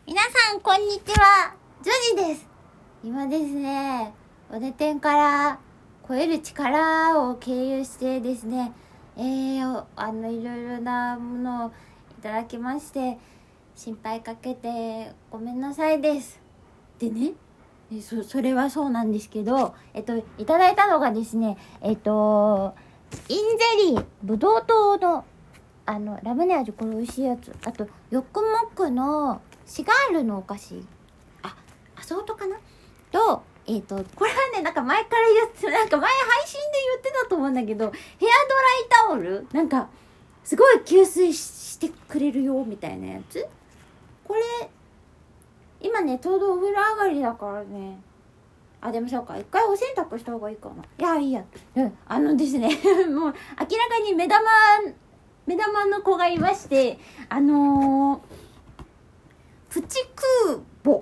皆さんこんにちは、ジョニーです。今ですね、おねてんから超える力を経由してですね、いろいろなものをいただきまして心配かけてごめんなさいです。でね、それはそうなんですけど、いただいたのがですね、インゼリーぶどう糖のラムネ味、これ美味しいやつ。あとヨックモックのシガールのお菓子、アソートかなと、これはね、なんか前から言って、なんか前配信で言ってたと思うんだけど、ヘアドライタオル、なんかすごい吸水してくれるよみたいなやつ。これ今ね、ちょうどお風呂上がりだからね、でもそうか、一回お洗濯した方がいいかな。いやいいや。ですねもう明らかに目玉の子がいまして、プチクー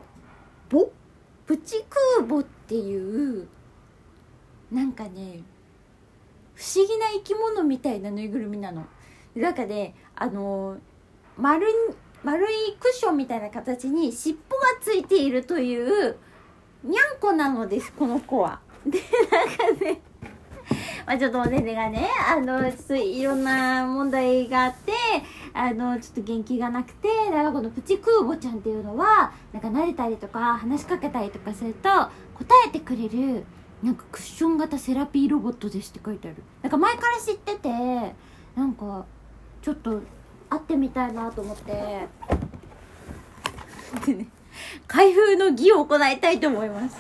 ボっていうなんかね、不思議な生き物みたいなぬいぐるみなの。なんかね、丸いクッションみたいな形に尻尾がついているというにゃんこなのです、この子は。で、なんかねちょっとおねねがね、ちょっといろんな問題があって、ちょっと元気がなくて、だからこのプチクーボちゃんっていうのは、なんか撫でたりとか話しかけたりとかすると答えてくれる、なんかクッション型セラピーロボットですって書いてある。なんか前から知ってて、なんかちょっと会ってみたいなと思ってでね、開封の儀を行いたいと思います。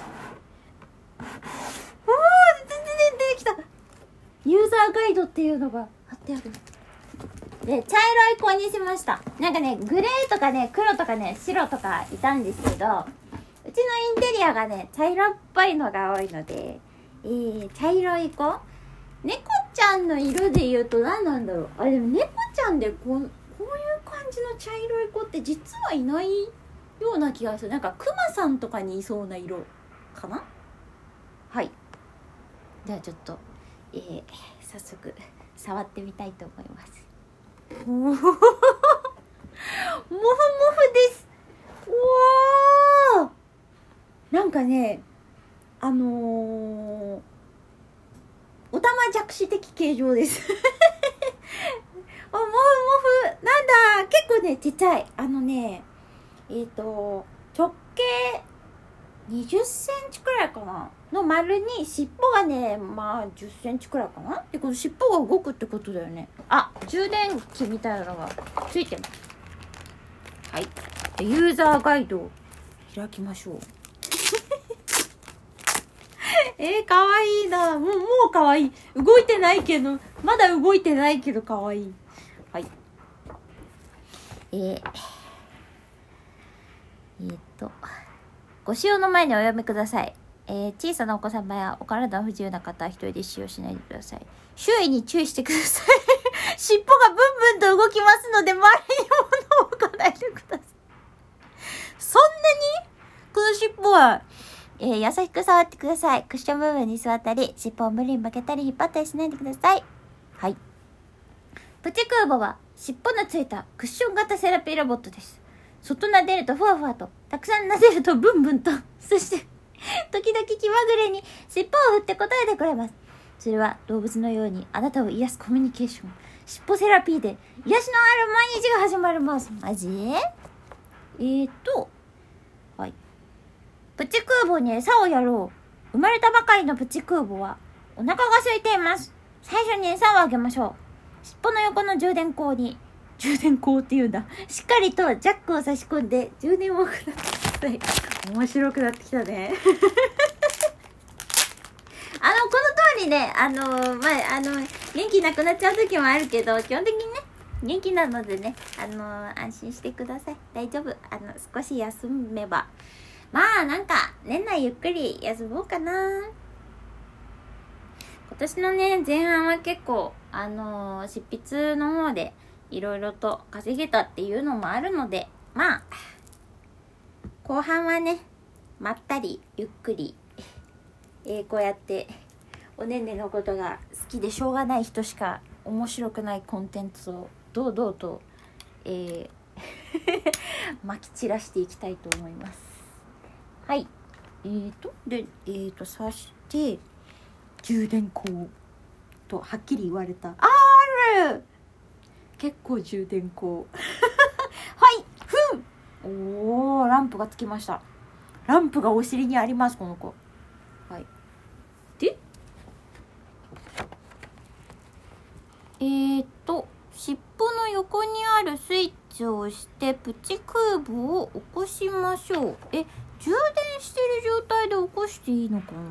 全然出てきた。ユーザーガイドっていうのが貼ってある。で、茶色い子にしました。なんかね、グレーとかね、黒とかね、白とかいたんですけど、うちのインテリアがね、茶色っぽいのが多いので、茶色い子、猫ちゃんの色で言うと何なんだろう。でも猫ちゃんでこういう感じの茶色い子って実はいないような気がする。なんかクマさんとかにいそうな色かな。はい。ではちょっと早速触ってみたいと思います。モフモフです。おー、なんかね、おたまじゃくし的形状ですモフなんだ、結構ねちっちゃい。直径20センチくらいかなの丸に、尻尾がね、10センチくらいかな。で、この尻尾が動くってことだよね。充電器みたいなのがついてます。はい。ユーザーガイドを開きましょうかわいいな。もうかわいい。動いてないけど、まだ動いてないけどかわいい。はい。ご使用の前にお読みください。小さなお子様やお体の不自由な方は一人で使用しないでください。周囲に注意してください尻尾がブンブンと動きますので、周りに物を置かないでください。そんなにこの尻尾は、優しく触ってください。クッション部分に座ったり、尻尾を無理に曲げたり引っ張ったりしないでください。はい。プチクーボは尻尾のついたクッション型セラピーロボットです。そっと撫でるとふわふわと、たくさん撫でるとブンブンと、そして時々気まぐれに尻尾を振って答えてくれます。それは動物のようにあなたを癒すコミュニケーション、尻尾セラピーで癒しのある毎日が始まります。マジ？はい。プチクーボに餌をやろう。生まれたばかりのプチクーボはお腹が空いています。最初に餌をあげましょう。尻尾の横の充電口っていうんだ。しっかりとジャックを差し込んで充電をください。面白くなってきたねこの通りね、元気なくなっちゃう時もあるけど、基本的にね、元気なのでね、安心してください。大丈夫。少し休めば。なんか、年内ゆっくり休もうかな。今年のね、前半は結構、執筆の方で、いろいろと稼げたっていうのもあるので、後半はね、まったりゆっくり、こうやっておねんねのことが好きでしょうがない人しか面白くないコンテンツを堂々と、 撒き散らしていきたいと思います。はい。で、そして充電口とはっきり言われた。ある。結構充電口。はい。おー、ランプがつきました。ランプがお尻にあります、この子。はい。で、尻尾の横にあるスイッチを押してプチ空母を起こしましょう。充電してる状態で起こしていいのかな。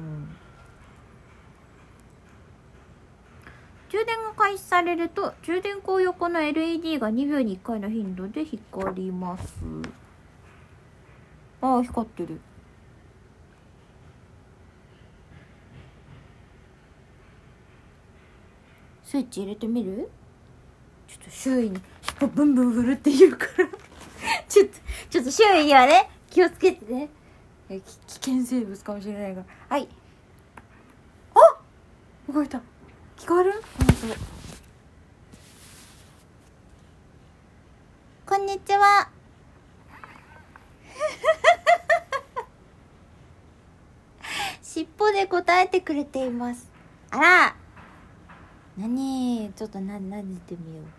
充電が開始されると充電口横の LED が2秒に1回の頻度で光ります。ああ、光ってる。スイッチ入れてみる？ちょっと周囲に尻尾ブンブン振るって言うからちょっと周囲にはね気をつけてね。危険生物かもしれないが。はい。あ、動いた。聞こえる？こんにちは。尻尾で答えてくれています。あら、何？ちょっとなでてみよう。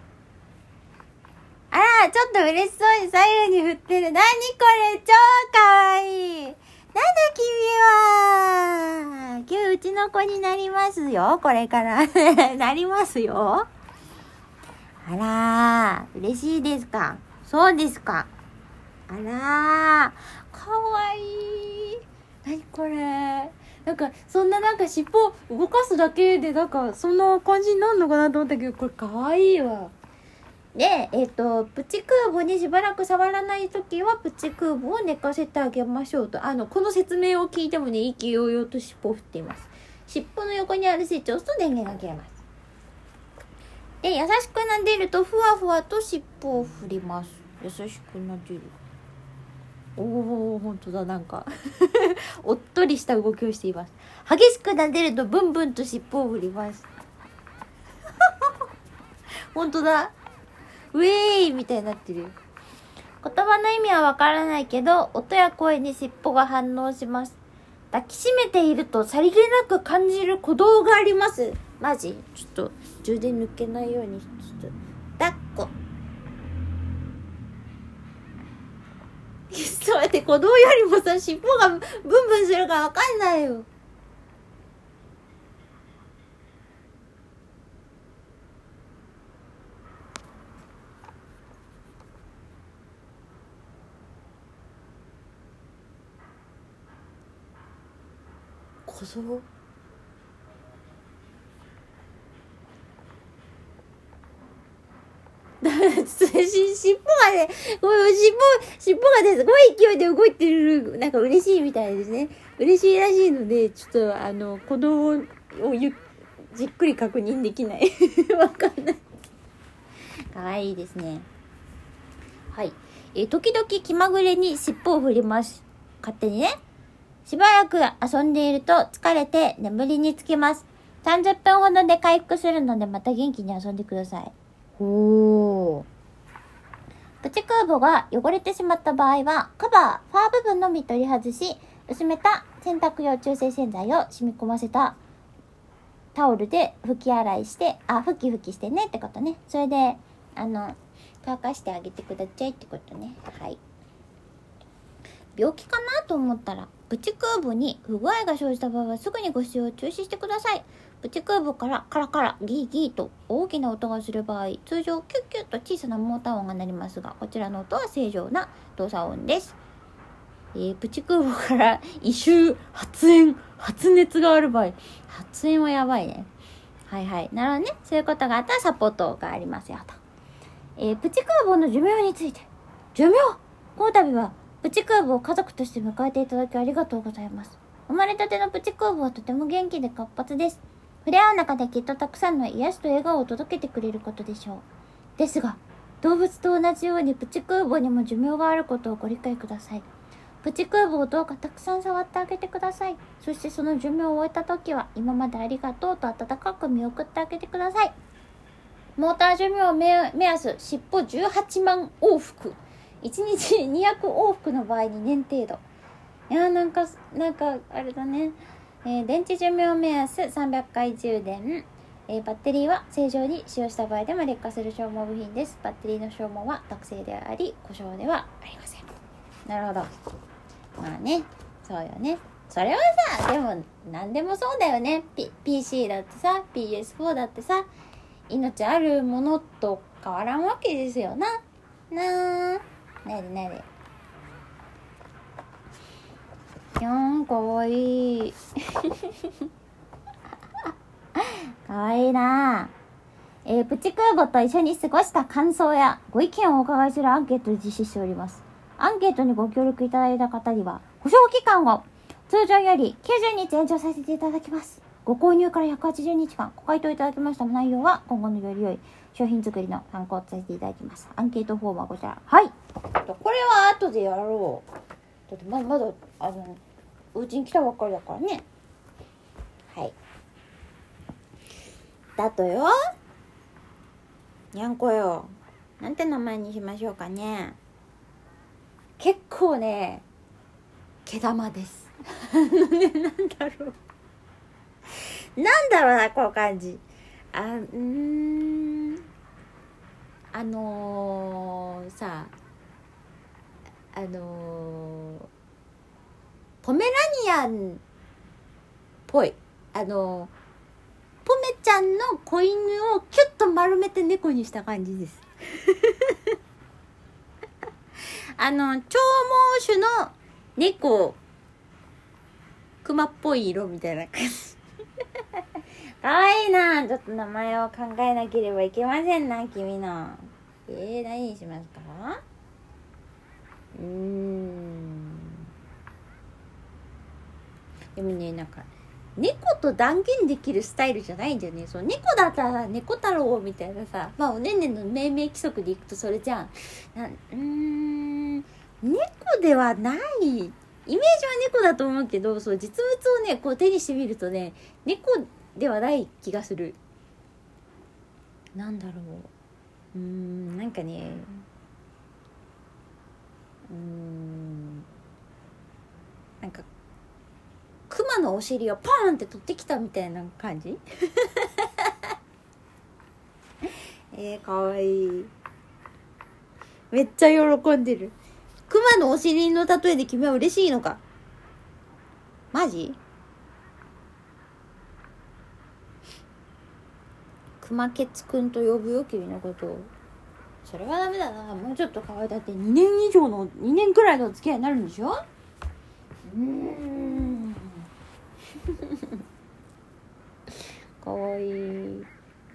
あら、ちょっと嬉しそうに左右に振ってる。なにこれ、超かわいい。なんだ君は。今日うちの子になりますよ。これからなりますよ。あらー、嬉しいですか？そうですか。あらー、かわいい。なにこれ。なんかそんななんか尻尾動かすだけでなんかそんな感じになるのかなと思ったけど、これかわいいわ。で、プチ空母にしばらく触らないときはプチ空母を寝かせてあげましょうと。この説明を聞いてもね、意気揚々と尻尾を振っています。尻尾の横にあるスイッチを押すと電源が切れます。で、優しく撫でるとふわふわと尻尾を振ります。優しく撫でる。おー、ほんとだ、なんかおっとりした動きをしています。激しく撫でるとブンブンと尻尾を振りますほんとだ、ウェーイみたいになってる。言葉の意味はわからないけど、音や声に尻尾が反応します。抱きしめているとさりげなく感じる鼓動があります。マジ？ちょっと充電抜けないようにちょっと抱っこ。ちょっと待って、鼓動よりもさ、尻尾がブンブンするかわかんないよ。鼓動？尻尾がね、尻尾がね、すごい勢いで動いてる、なんか嬉しいみたいですね。嬉しいらしいので、ちょっと鼓動をじっくり確認できない。わかんない。かわいいですね。はい。時々気まぐれに尻尾を振ります。勝手にね。しばらく遊んでいると疲れて眠りにつきます。30分ほどで回復するのでまた元気に遊んでください。ほー。プチ空母が汚れてしまった場合は、カバー、ファー部分のみ取り外し、薄めた洗濯用中性洗剤を染み込ませたタオルで拭き洗いして、拭きしてねってことね。それで、乾かしてあげてくださいってことね。はい。病気かなと思ったら、プチ空母に不具合が生じた場合はすぐにご使用を中止してください。プチ空母からカラカラギーギーと大きな音がする場合、通常キュッキュッと小さなモーター音が鳴りますが、こちらの音は正常な動作音です。プチ空母から異臭、発熱がある場合、発煙はやばいね。はいはい。なるほどね。そういうことがあったらサポートがありますよと。プチ空母の寿命について。寿命？この度はプチ空母を家族として迎えていただきありがとうございます。生まれたてのプチ空母はとても元気で活発です。触れ合う中できっとたくさんの癒しと笑顔を届けてくれることでしょう。ですが、動物と同じようにプチ空母にも寿命があることをご理解ください。プチ空母をどうかたくさん触ってあげてください。そしてその寿命を終えた時は、今までありがとうと温かく見送ってあげてください。 モーター寿命目安尻尾18万往復、1日200往復の場合に年程度。いやなんかあれだね。電池寿命目安300回充電。バッテリーは正常に使用した場合でも劣化する消耗部品です。バッテリーの消耗は特性であり故障ではありません。なるほど。まあね、そうよね。それはさ、でも何でもそうだよね。PC だってさ、PS4 だってさ、命あるものと変わらんわけですよな。なでかわいいかわいいな。プチ空母と一緒に過ごした感想やご意見をお伺いするアンケートを実施しております。アンケートにご協力いただいた方には保証期間を通常より90日延長させていただきます。ご購入から180日間ご回答いただきました内容は今後のより良い商品作りの参考とさせていただきます。アンケートフォームはこちら。はい、これは後でやろう。だってまだお家に来たばっかりだからね。はい、だとよ、にゃんこよ、なんて名前にしましょうかね。結構ね毛玉ですなんだろうな、この感じ。さポメラニアンっぽい、ポメちゃんの子犬をキュッと丸めて猫にした感じです長毛種の猫、クマっぽい色みたいな感じかわいいな。ちょっと名前を考えなければいけませんな、君の。何にしますか？でもね、なんか猫と断言できるスタイルじゃないんだよね。そう、猫だったら猫太郎みたいなさ、まあおねんねんの命名規則でいくとそれじゃん。猫ではない、イメージは猫だと思うけど、そう実物をねこう手にしてみるとね、猫ではない気がする。なんだろう、なんかね、なんかクマのお尻をパーンって取ってきたみたいな感じかわいい。めっちゃ喜んでる。クマのお尻の例えで君は嬉しいのか？マジ？クマケツくんと呼ぶよ、君のことを。それはダメだな。もうちょっと可愛い。だって2年くらいの付き合いになるんでしょ？かわいい。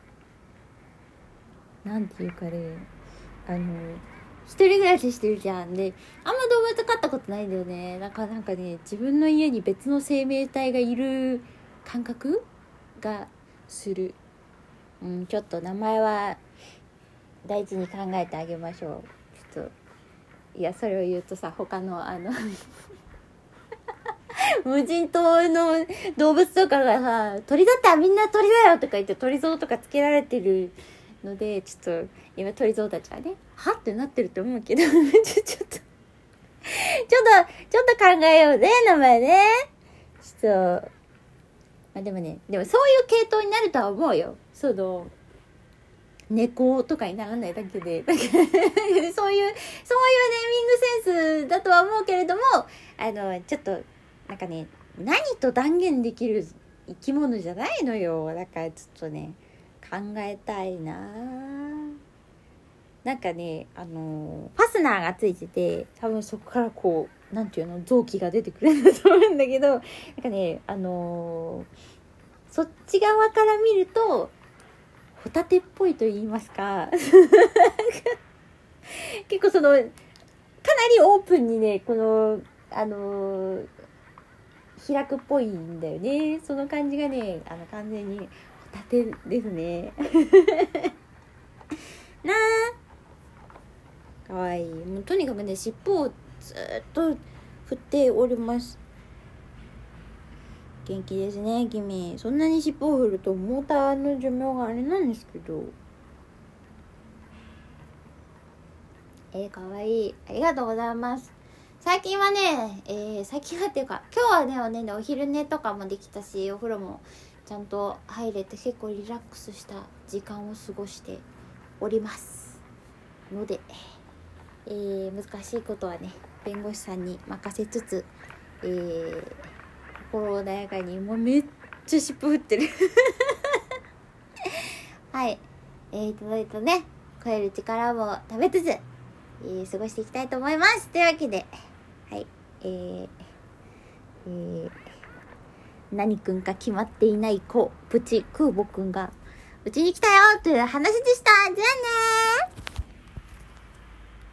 なんていうかね、一人暮らししてるじゃん。で、あんま動物飼ったことないんだよね。なんかね、自分の家に別の生命体がいる感覚がする。ちょっと名前は大事に考えてあげましょう。ちょっと、いや、それを言うとさ、他の無人島の動物とかがさ、鳥だったらみんな鳥だよとか言って鳥像とかつけられてるので、ちょっと今鳥像たちはね、はってなってると思うけどちょっと考えようね、名前ね。ちょっと、まあ、でもそういう系統になるとは思うよ。猫とかにならないだけでそういうネーミングセンスだとは思うけれども、ちょっとなんかね、何と断言できる生き物じゃないのよ。だからちょっとね、考えたいな。なんかね、ファスナーがついてて、多分そこからこう、なんていうの、臓器が出てくるんだと思うんだけど、なんかね、そっち側から見るとホタテっぽいと言いますか結構かなりオープンにね、この開くっぽいんだよね。その感じがね、完全にホタテですねなあ、かわいい。もうとにかくね、尻尾をずっと振っております。元気ですね、君。そんなに尻尾を振るとモーターの寿命があれなんですけど、 かわいい。ありがとうございます。最近はね、最近はっていうか、今日はね、お昼寝とかもできたし、お風呂もちゃんと入れて結構リラックスした時間を過ごしておりますので、難しいことはね、弁護士さんに任せつつ、心穏やかに、もうめっちゃ尻尾振ってるはい、ね、超える力も食べつつ、過ごしていきたいと思います。というわけで、はい、何くんか決まっていないプチ空母くんがうちに来たよという話でした。じゃあねー。